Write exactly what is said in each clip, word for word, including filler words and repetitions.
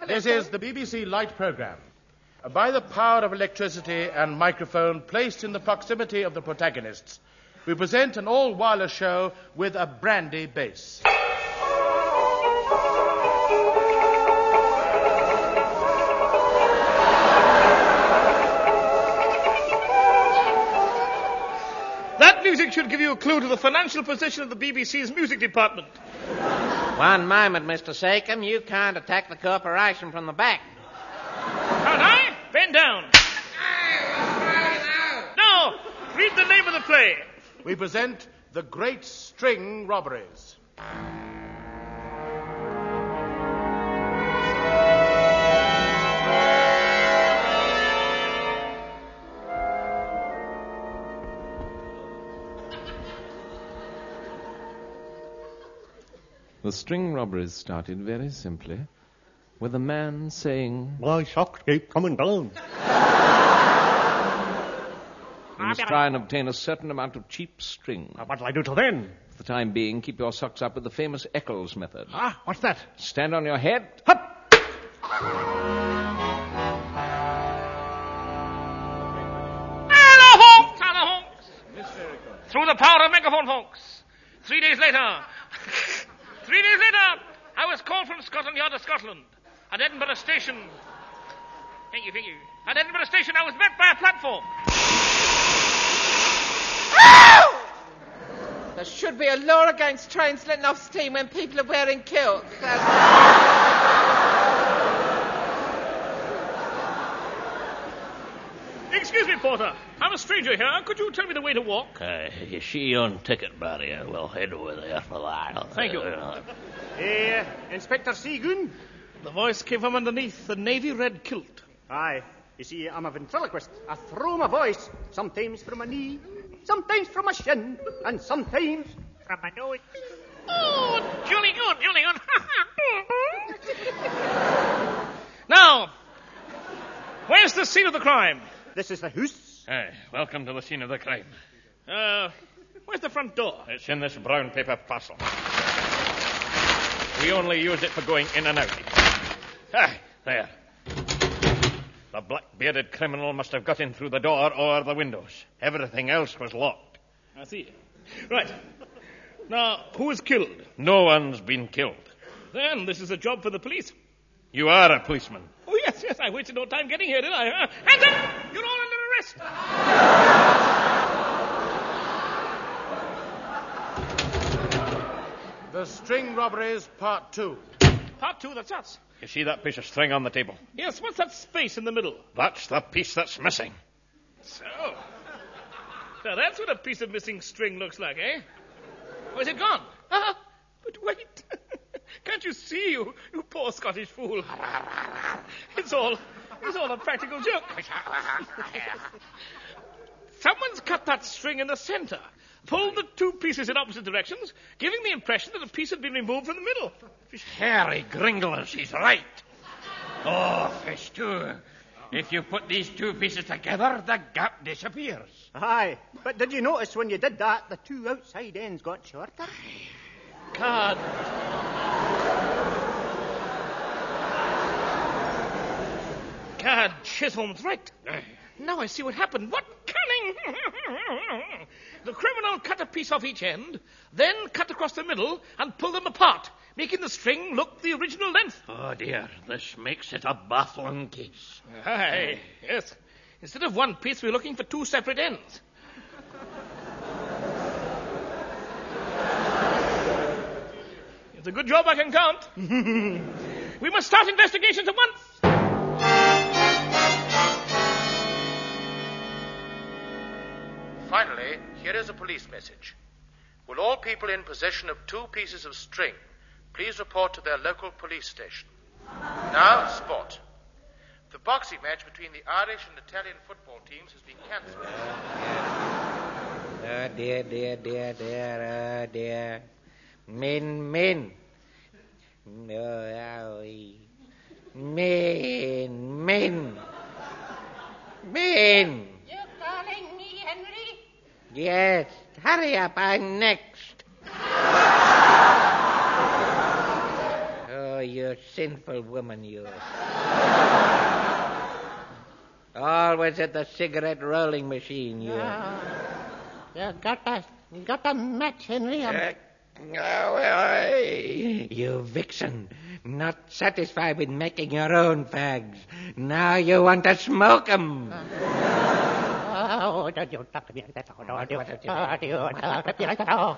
This is the B B C Light Programme. By the power of electricity and microphone placed in the proximity of the protagonists, we present an all-wireless show with a brandy bass. That music should give you a clue to the financial position of the B B C's music department. One moment, Mister Sakeham. You can't attack the corporation from the back. Can't I? Bend down. No! Read the name of the play. We present The Great String Robberies. The string robberies started very simply with a man saying, "My socks keep coming down." You must try and obtain a certain amount of cheap string. Uh, what'll I do till then? For the time being, keep your socks up with the famous Eccles method. Ah, what's that? Stand on your head. Hup! Hello, folks! Hello, folks! Through the power of megaphone, folks. Three days later... Three days later, I was called from Scotland Yard to Scotland. At Edinburgh Station... Thank you, thank you. At Edinburgh Station, I was met by a platform. There should be a law against trains letting off steam when people are wearing kilts. Excuse me, Porter. I'm a stranger here. Could you tell me the way to walk? Uh, you see on ticket barrier. We'll head over there for that. Thank you. Uh, Hey, Inspector Seagoon? The voice came from underneath the navy red kilt. Aye. You see, I'm a ventriloquist. I throw my voice, sometimes from a knee, sometimes from a shin, and sometimes from a nose. Oh, jolly good, jolly good. Now, where's the scene of the crime? This is the house. Hey, welcome to the scene of the crime. Uh, where's the front door? It's in this brown paper parcel. We only use it for going in and out. Ah, there. The black-bearded criminal must have got in through the door or the windows. Everything else was locked. I see. Right. Now, who was killed? No one's been killed. Then this is a job for the police. You are a policeman. Oh, yes, yes, I wasted no time getting here, did I? Uh, hands up! You're all under arrest. The String Robberies, Part Two. Part two, that's us. You see that piece of string on the table? Yes, what's that space in the middle? That's the piece that's missing. So. Now, that's what a piece of missing string looks like, eh? Oh, is it gone? Ah, but wait. Can't you see, you, you poor Scottish fool? It's all, it's all a practical joke. Someone's cut that string in the center, pulled the two pieces in opposite directions, giving the impression that a piece had been removed from the middle. Harry Gringles, he's right. Oh, fish too. If you put these two pieces together, the gap disappears. Aye, but did you notice when you did that, the two outside ends got shorter? God. God, Chisholm's right. Now I see what happened. What cunning! The criminal cut a piece off each end, then cut across the middle and pulled them apart, making the string look the original length. Oh, dear, this makes it a baffling case. Aye, yes. Instead of one piece, we're looking for two separate ends. It's a good job I can count. We must start investigations at once. Finally, here is a police message. Will all people in possession of two pieces of string please report to their local police station? Now, sport. The boxing match between the Irish and Italian football teams has been cancelled. Oh, dear, dear, dear, dear, oh, dear. Men, men. Oh, owie. Men, men. Men. You're calling me, Henry? Yes, hurry up, I'm next. Oh, you sinful woman, you. Always at the cigarette rolling machine, you. Uh, you got a, got a match, Henry? Um, Uh, oh, hey, you vixen. Not satisfied with making your own fags. Now you want to smoke 'em. Oh, don't you talk to me like that. Oh, don't you talk to me like that. Oh,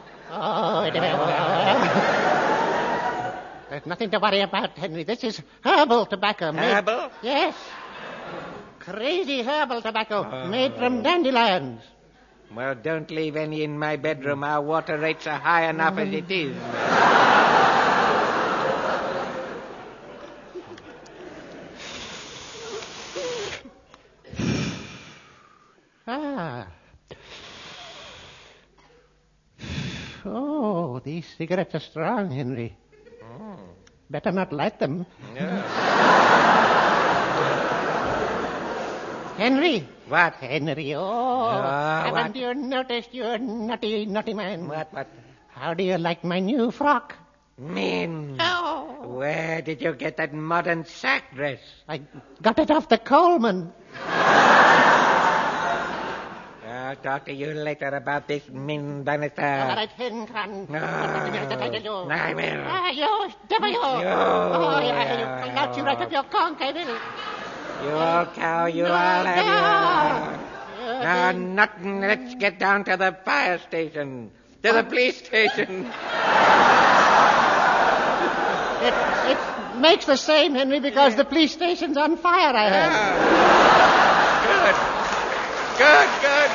oh, there's nothing to worry about, Henry. This is herbal tobacco. Made... Herbal? Yes. Crazy herbal tobacco Oh. made from dandelions. Well, don't leave any in my bedroom. Our water rates are high enough as it is. Ah. Oh, these cigarettes are strong, Henry. Oh. Better not light them. Henry. What? Henry, oh. Ah, haven't what? you noticed, you naughty, naughty man? What, what? How do you like my new frock? Mean. Oh. Where did you get that modern sack dress? I got it off the Coleman. I'll talk to you later about this Min Bannister. All right, Hencran. No. No. I will. Ah, you, devil you. You. Oh, yeah, you, Yeah. I'll knock you right up your conch, I will. You old cow, you No, all have no. you. You Now, didn't- nothing. Let's get down to the fire station. To the police station. It, it makes the same, Henry, because the police station's on fire, I heard. Good. Good, good.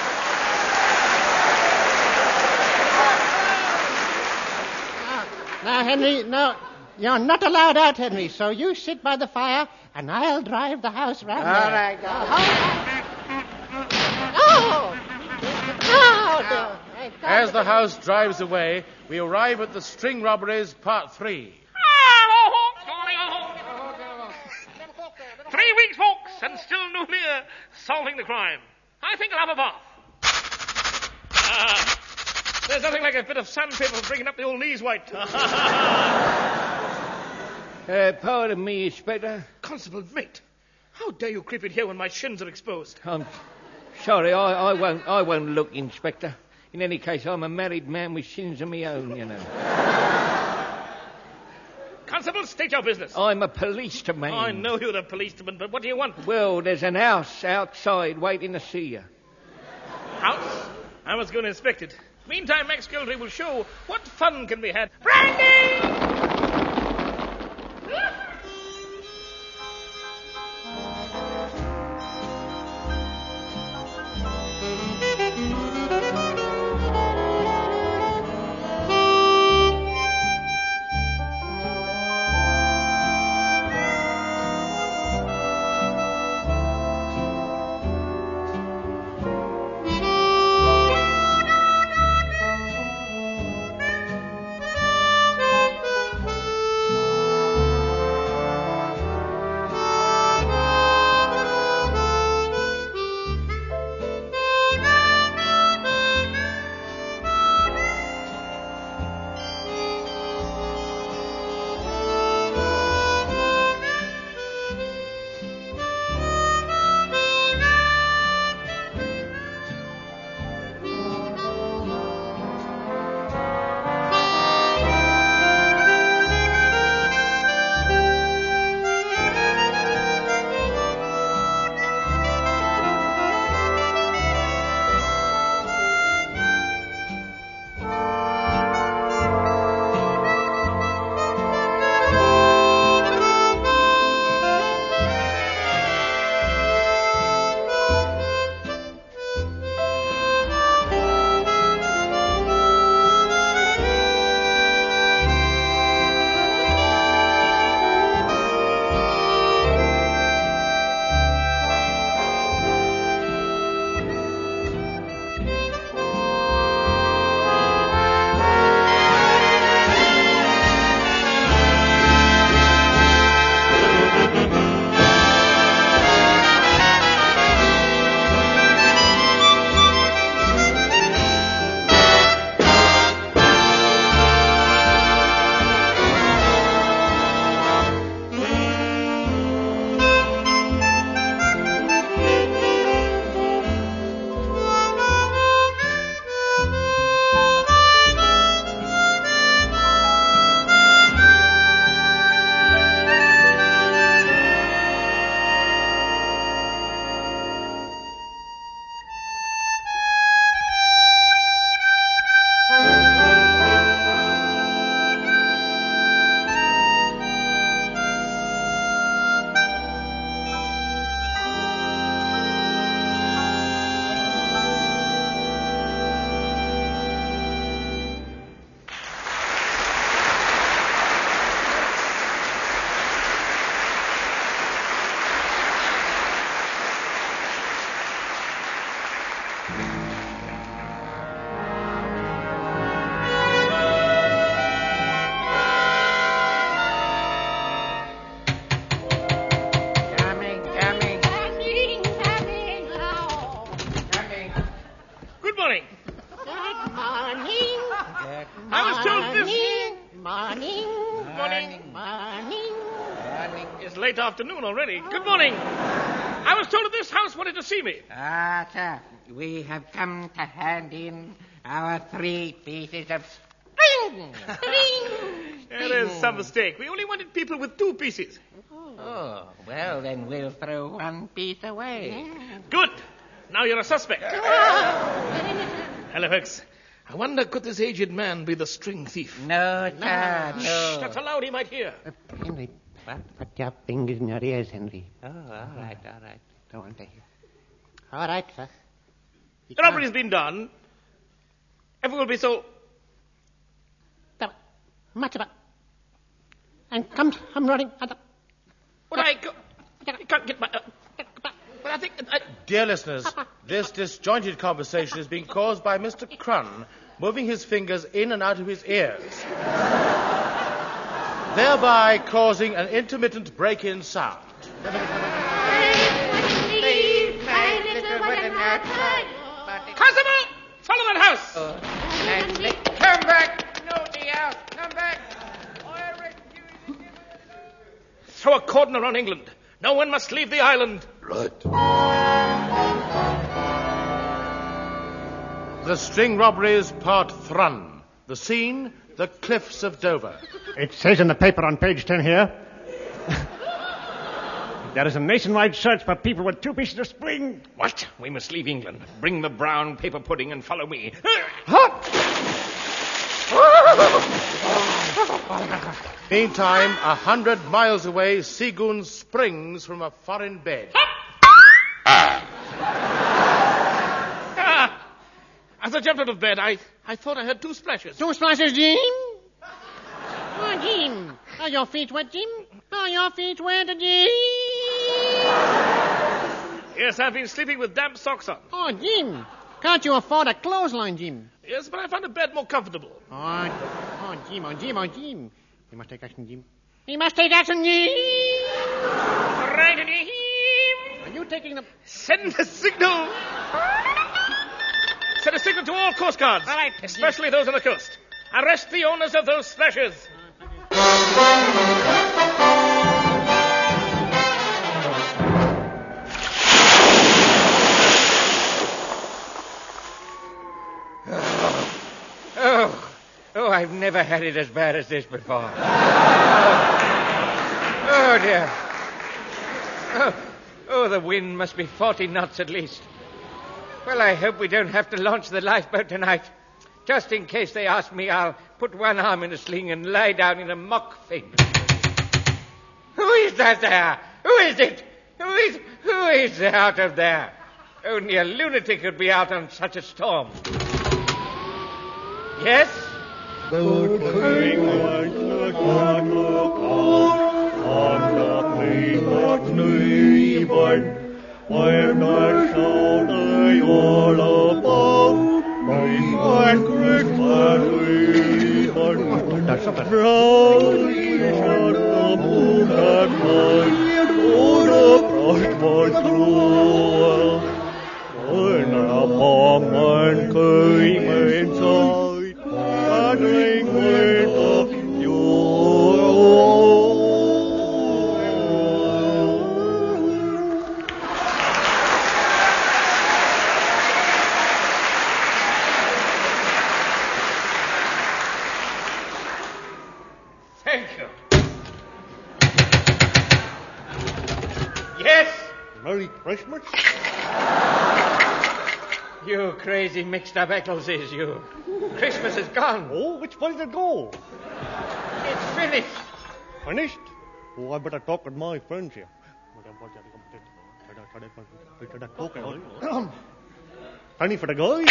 Now, Henry, no, you're not allowed out, Henry, so you sit by the fire, and I'll drive the house round All there. right, all right. Oh! Oh, dear. I got As it. the house drives away, we arrive at the String Robberies Part three. Three weeks, folks, and still no near solving the crime. I think I'll have a bath. Ah, there's nothing like a bit of sandpaper bringing up the old knees white. Uh, pardon me, Inspector. Constable, mate, how dare you creep in here when my shins are exposed? I'm sorry, I, I won't I won't look, Inspector. In any case, I'm a married man with sins of my own, you know. Constable, state your business. I'm a policeman. I know you're a policeman, but what do you want? Well, there's an house outside waiting to see you. House? I was going to inspect it. Meantime, Max Gildery will show what fun can be had. Brandy! It's late afternoon already. Good morning. I was told that this house wanted to see me. Ah, sir, we have come to hand in our three pieces of string. String. There is some mistake. We only wanted people with two pieces. Oh, well, then we'll throw one piece away. Good. Now you're a suspect. Hello, folks. I wonder, could this aged man be the string thief? No, sir, no. Shh, that's allowed, he might hear. Uh, Henry, what? Put your fingers in your ears, Henry. Oh, all right, all right. Don't want to hear. All right, sir. You The robbery's been done. Everyone will be so... can't- Much about. And come, I'm running. Well, I, go... I can't get my... Uh... Well, I think... I... Dear listeners, this disjointed conversation is being caused by Mister Crun moving his fingers in and out of his ears, thereby causing an intermittent break-in sound. Constable! Follow that house! Come back! No, dear, come back! Throw a cordon around England. No one must leave the island. The String Robberies, Part Thrun. The scene, the cliffs of Dover. It says in the paper on page ten here, there is a nationwide search for people with two pieces of string. What? We must leave England. Bring the brown paper pudding and follow me. Meantime, a hundred miles away, Seagoon springs from a foreign bed. Ah, as I jumped out of bed, I, I thought I had two splashes. Two splashes, Jim? Oh, Jim. Are your feet wet, Jim? Are your feet wet, Jim? Yes, I've been sleeping with damp socks on. Oh, Jim. Can't you afford a clothesline, Jim? Yes, but I found a bed more comfortable. Oh, oh, Jim, oh, Jim, oh, Jim. We must take action, Jim. We must take action, Jim. Right in him. Are you taking the... Send a signal. Send a signal to all Coast Guards. All right. Especially those on the coast. Arrest the owners of those splashes. Oh, oh, I've never had it as bad as this before. Oh, oh dear. Oh, oh, the wind must be forty knots at least. Well, I hope we don't have to launch the lifeboat tonight. Just in case they ask me, I'll put one arm in a sling and lie down in a mock faint. Who is that there? Who is it? Who is, who is out of there? Only a lunatic could be out on such a storm. Yes? Thank you. Yes? Merry Christmas. You crazy mixed-up Eccleses, you. Christmas is gone. Oh, which way did it go? It's finished. Finished? Oh, I better talk with my friends here. Honey for the guys.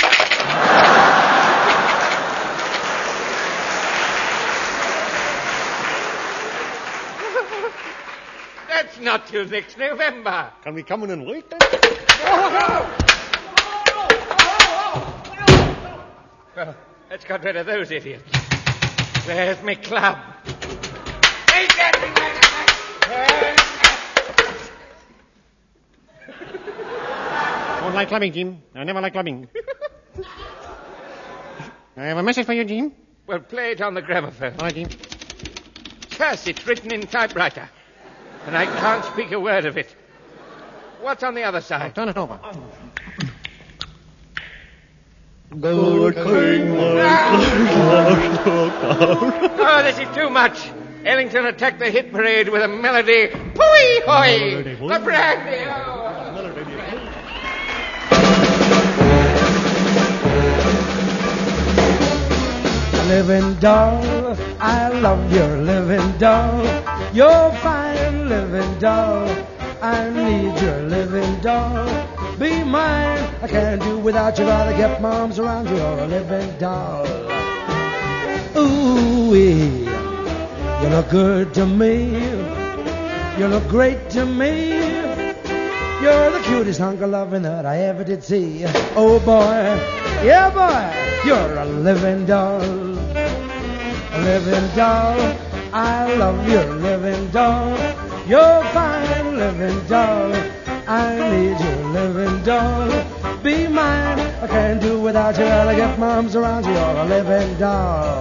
That's not till next November. Can we come in and wait then? Well, let's get rid of those idiots. Where's my club? Take that! Don't like clubbing, Jim. I never like clubbing. I have a message for you, Jim. Well, play it on the gramophone. All right, Jim. Curse, it's written in typewriter. and I can't speak a word of it. What's on the other side? Turn it over. Go King, Oh, this is too much. Ellington attacked the hit parade with a melody. Pooey hoy! The brandy! Oh. Living doll, I love your living doll. You're fine, living doll. I need your living doll. Be mine, I can't do without you. Gotta get my arms around you. You're a living doll. Ooh-wee, you look good to me. You look great to me. You're the cutest hunk of loving that I ever did see. Oh boy, yeah boy, you're a living doll. A living doll, I love your living doll. You're fine, living doll. I need your living doll. Be mine, I can't do without you. Gotta get my arms around you. You're a living doll.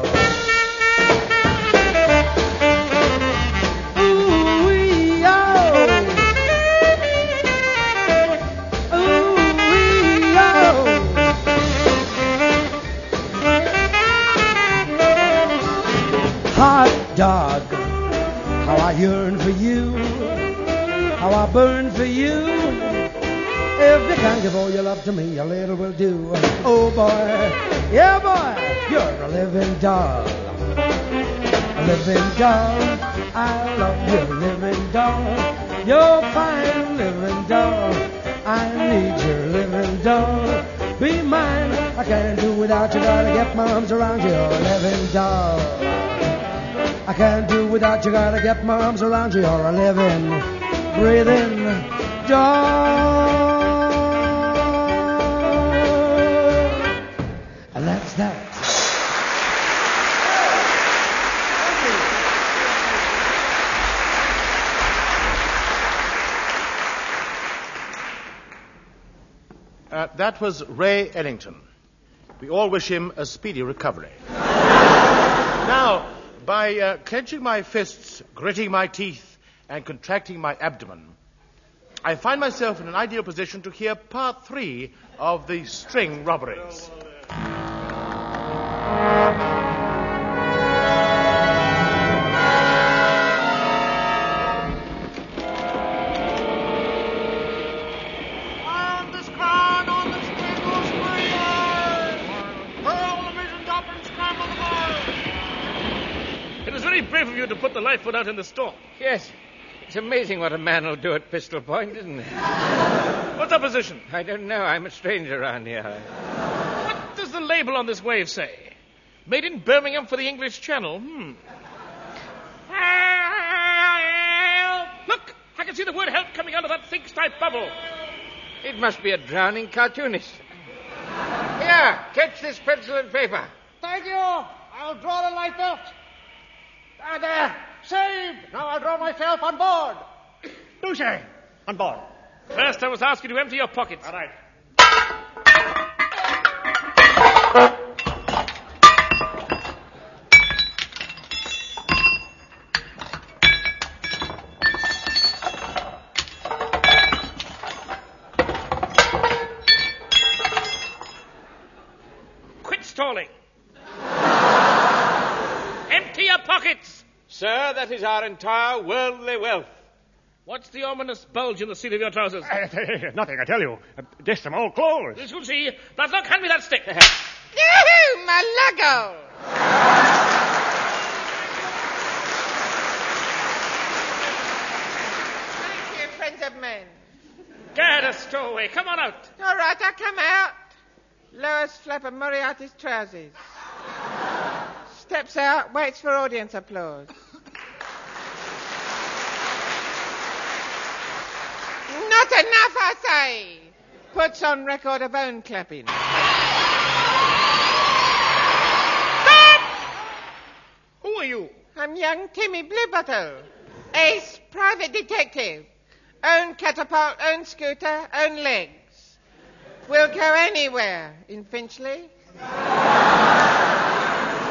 Hot dog, how I yearn for you, how I burn for you. If you can't give all your love to me, a little will do. Oh boy, yeah boy, you're a living doll. A living doll, I love your living doll. You're fine, living doll. I need your living doll. Be mine, I can't do without you. Gotta get my arms around you. You're a living doll. I can't do without you, gotta get my arms around you. You're a living, breathing doll. And that's that. Uh, that was Ray Ellington. We all wish him a speedy recovery. Now, by uh, clenching my fists, gritting my teeth, and contracting my abdomen, I find myself in an ideal position to hear part three of the string robberies. On this crown, on this table, scream hurl the vision top and scramble the bar. It was very brave of you to put the lifeboat out in the storm. Yes. It's amazing what a man will do at pistol point, isn't it? What's our position? I don't know. I'm a stranger around here. What does the label on this wave say? Made in Birmingham for the English Channel. Hmm. Look! I can see the word help coming out of that think-type bubble. It must be a drowning cartoonist. Here, catch this pencil and paper. Thank you. I'll draw the lifeboat. Ah, there. Saved. Now I'll draw myself on board. Touche. On board. First, I must ask you to empty your pockets. All right. Quit stalling. Empty your pockets. Sir, that is our entire worldly wealth. What's the ominous bulge in the seat of your trousers? Uh, nothing, I tell you. Uh, just some old clothes. You should see. Now, look, hand me that stick. Yoo-hoo, my luggo! Thank you, friends of men. Get a stowaway. Come on out. All right, I come out. Lowers flap of Moriarty's trousers. Steps out, waits for audience applause. Not enough, I say. Puts on record of own clapping. Stop! Who are you? I'm young Timmy Bluebottle. Ace, private detective. Own catapult, own scooter, own legs. Will go anywhere in Finchley.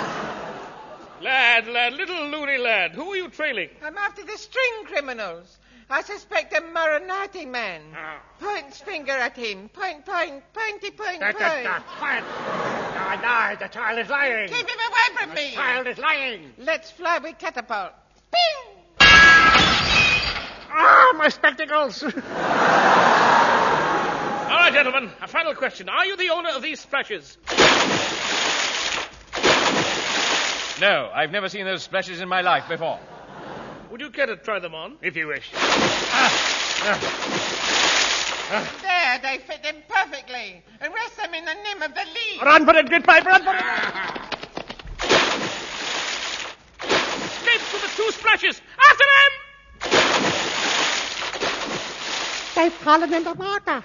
Lad, lad, little loony lad, who are you trailing? I'm after the string criminals. I suspect a Maronati man. Oh. Points finger at him. Point, point, pointy, point, Da, point. da, da, quiet. No, no, the child is lying. Keep him away from The me. child is lying. Let's fly with catapult. Bing! Ah, my spectacles. All right, gentlemen, a final question. Are you the owner of these splashes? No, I've never seen those splashes in my life before. Would you care to try them on? If you wish. There, they fit him perfectly. Arrest them in the name of the league. Run for it, Gridpipe, run for it. Escapes with the two splashes! After them! They've fallen in the water.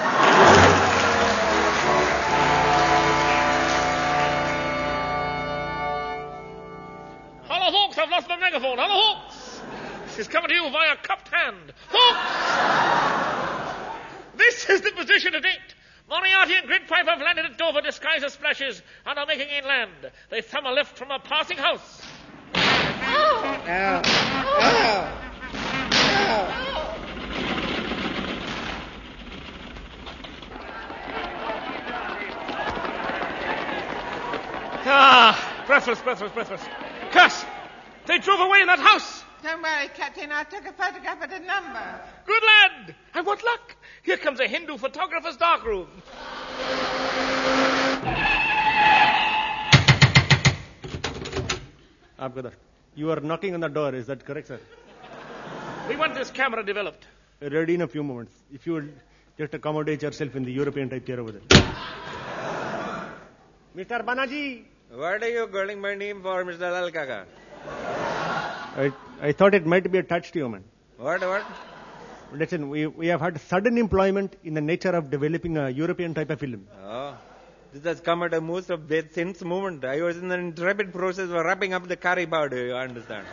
Hello, Hawks, I've lost my megaphone. Hello, Hawks! She's coming to you via cupped hand. Hawks! This is the position to date. Moriarty and Gridpipe have landed at Dover disguised as splashes and are making inland. They thumb a lift from a passing house. Ah, breathless, breathless, breathless. Curse! They drove away in that house. Don't worry, Captain. I took a photograph of the number. Good lad. And what luck. Here comes a Hindu photographer's darkroom. Abgadar, you are knocking on the door. Is that correct, sir? We want this camera developed. Ready in a few moments. If you will just accommodate yourself in the European type chair over there. Mister Banaji. What are you calling my name for, Mister Lalkaka? I, I thought it might be a touch to you, man. What, what? Listen, we, we have had sudden employment in the nature of developing a European type of film. Oh, this has come at a most of bad sense moment. I was in the intrepid process of wrapping up the curry powder, you understand.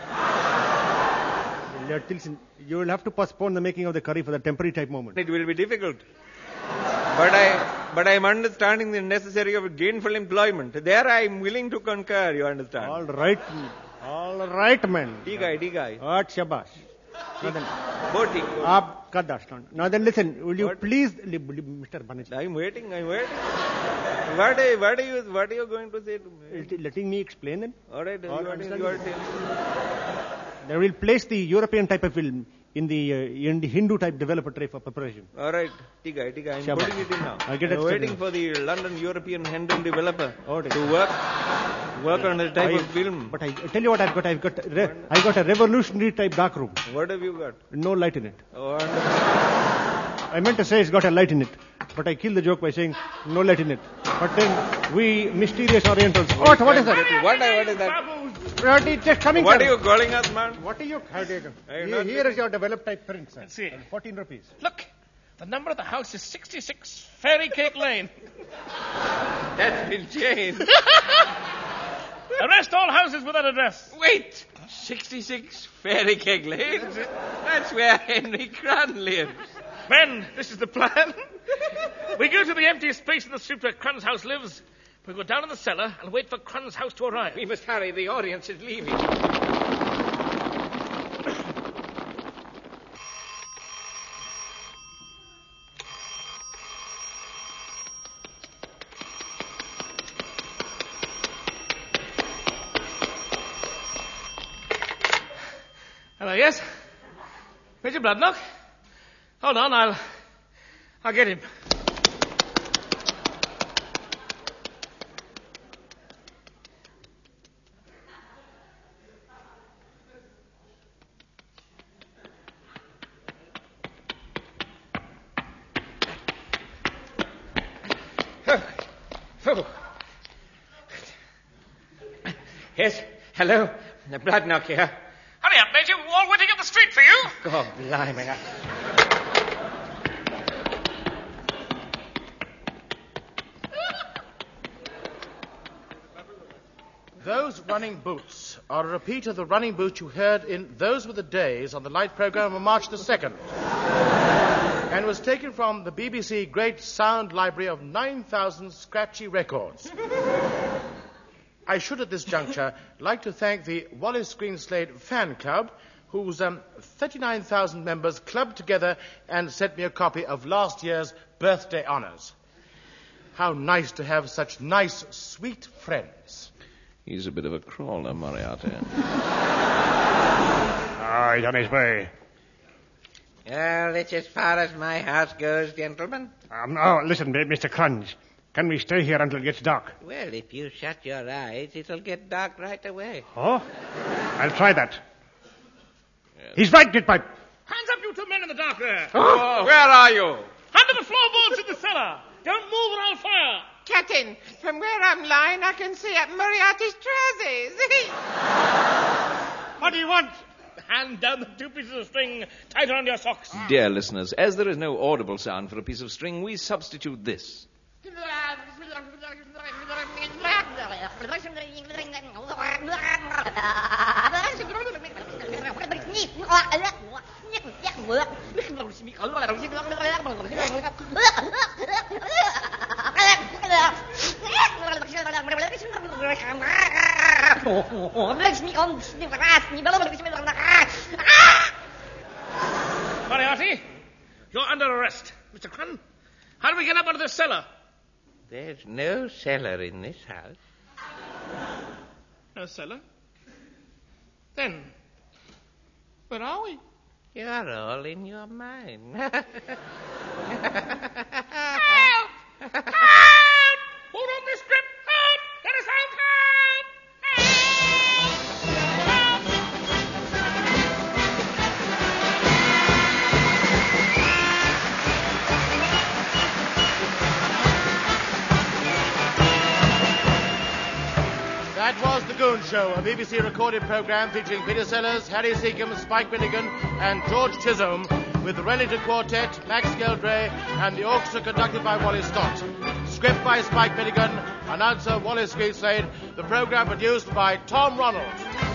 Listen, you will have to postpone the making of the curry for the temporary type moment. It will be difficult. But I, but I am understanding the necessary of gainful employment. There I am willing to concur, you understand. All right, all right, man. Tigai, tigai. What shabash. Now then, Boti. Aap ka dastan. Now then, listen, will you What? please, Mister Banaji, I am waiting, I am waiting. What are, what are you, what are you going to say to me? letting me explain then? All right, you All are, understand you are me? telling. They will place the European type of film in the, uh, in the Hindu type developer tray for preparation. All right, tigai, tigai. I am Shabash. putting it in now. I'll get I am it waiting started. for the London European Hindu developer All right. to work, work on the type I- of film. But I, I tell you what I've got. I've got, re, I got a revolutionary type dark room. What have you got? No light in it. Oh, and- I meant to say it's got a light in it, but I killed the joke by saying no light in it. But then we mysterious Orientals. What? What is that? What, what is that? What is just coming? What sir. are you calling us, man? What are you? How do you go? I am Here, not here is your developed type print, sir. Let's see. Fourteen rupees. Look, the number of the house is sixty-six Fairy Cake Lane. That's been changed. Arrest all houses with that address. Wait, sixty-six Fairy Cake Lane? That's where Henry Crun lives. Men, this is the plan. We go to the empty space in the street where Crun's house lives. We go down in the cellar and wait for Crun's house to arrive. We must hurry. The audience is leaving. Hello, yes? Major Bloodlock? Hold on, I'll... I'll get him. Oh. Yes, hello. Bloodnock here. Hurry up, Major. We're all waiting up the street for you. God blimey. Those running boots are a repeat of the running boots you heard in Those Were the Days on the light program of March the second. And was taken from the B B C Great Sound Library of nine thousand scratchy records. I should at this juncture like to thank the Wallace Greenslade Fan Club, whose um, thirty-nine thousand members clubbed together and sent me a copy of last year's birthday honours. How nice to have such nice, sweet friends. He's a bit of a crawler, Moriarty. Ah, he's on his way. Well, it's as far as my house goes, gentlemen. Um, oh, listen, Mister Crunch. Can we stay here until it gets dark? Well, if you shut your eyes, it'll get dark right away. Oh? I'll try that. Yes. He's right, Ditpipe. Hands up, you two men in the dark there. Oh, where are you? Under the floorboards in the cellar. Don't move or I'll fire. Captain, from where I'm lying, I can see up Moriarty's trousers. What do you want? Hand down the two pieces of string tight around your socks. Dear listeners, as there is no audible sound for a piece of string, we substitute this. Moriarty, you're under arrest. Mister Crun, how do we get up out of this cellar? There's no cellar in this house. No cellar? Then, where are we? You're all in your mind. Help! Help! Hold on this grip! Help! Let us out! Help! Help! That was The Goon Show, a B B C recorded programme featuring Peter Sellers, Harry Seacombe, Spike Milligan and George Chisholm, with the Wellington Quartet, Max Geldray and the orchestra conducted by Wally Scott. Script by Spike Milligan, announcer Wallace Greenslade, the programme produced by Tom Ronald.